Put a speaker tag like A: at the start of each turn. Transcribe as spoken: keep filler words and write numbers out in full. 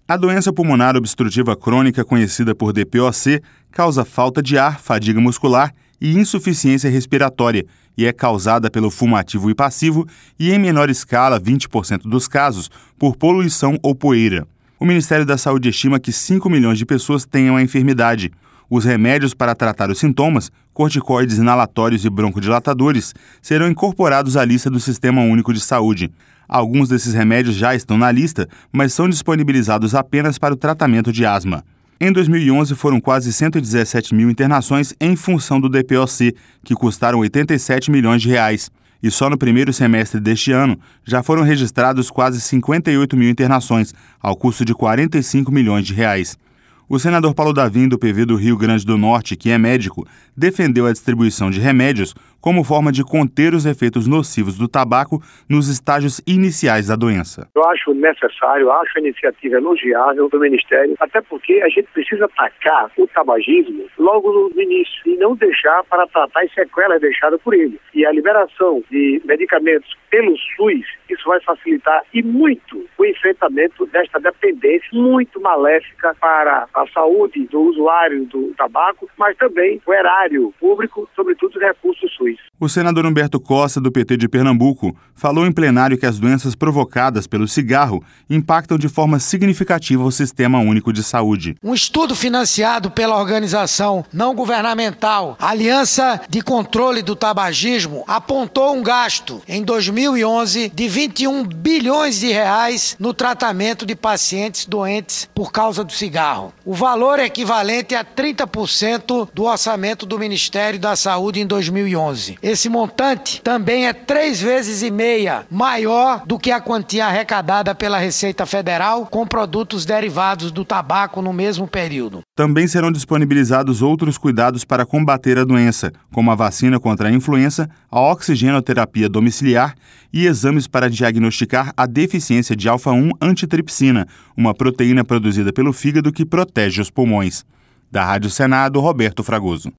A: A doença pulmonar obstrutiva crônica, conhecida por D P O C, causa falta de ar, fadiga muscular e insuficiência respiratória e é causada pelo fumo ativo e passivo e, em menor escala, vinte por cento dos casos, por poluição ou poeira. O Ministério da Saúde estima que cinco milhões de pessoas tenham a enfermidade. Os remédios para tratar os sintomas, corticoides inalatórios e broncodilatadores, serão incorporados à lista do Sistema Único de Saúde. Alguns desses remédios já estão na lista, mas são disponibilizados apenas para o tratamento de asma. Em dois mil e onze, foram quase cento e dezessete mil internações em função do D P O C, que custaram oitenta e sete milhões de reais. E só no primeiro semestre deste ano, já foram registrados quase cinquenta e oito mil internações, ao custo de quarenta e cinco milhões de reais. O senador Paulo Davim, do P V do Rio Grande do Norte, que é médico, defendeu a distribuição de remédios como forma de conter os efeitos nocivos do tabaco nos estágios iniciais da doença.
B: Eu acho necessário, acho a iniciativa elogiável do Ministério, até porque a gente precisa atacar o tabagismo logo no início e não deixar para tratar as sequelas deixadas por ele. E a liberação de medicamentos pelo SUS, isso vai facilitar e muito o enfrentamento desta dependência muito maléfica para a saúde do usuário do tabaco, mas também o erário público, sobretudo os recursos SUS.
A: O senador Humberto Costa, do P T de Pernambuco, falou em plenário que as doenças provocadas pelo cigarro impactam de forma significativa o Sistema Único de Saúde.
C: Um estudo financiado pela organização não governamental Aliança de Controle do Tabagismo apontou um gasto em dois mil e onze de vinte e um bilhões de reais no tratamento de pacientes doentes por causa do cigarro. O valor é equivalente a trinta por cento do orçamento do Ministério da Saúde em dois mil e onze. Esse montante também é três vezes e meia maior do que a quantia arrecadada pela Receita Federal com produtos derivados do tabaco no mesmo período.
A: Também serão disponibilizados outros cuidados para combater a doença, como a vacina contra a influenza, a oxigenoterapia domiciliar e exames para diagnosticar a deficiência de alfa um antitripsina, uma proteína produzida pelo fígado que protege os pulmões. Da Rádio Senado, Roberto Fragoso.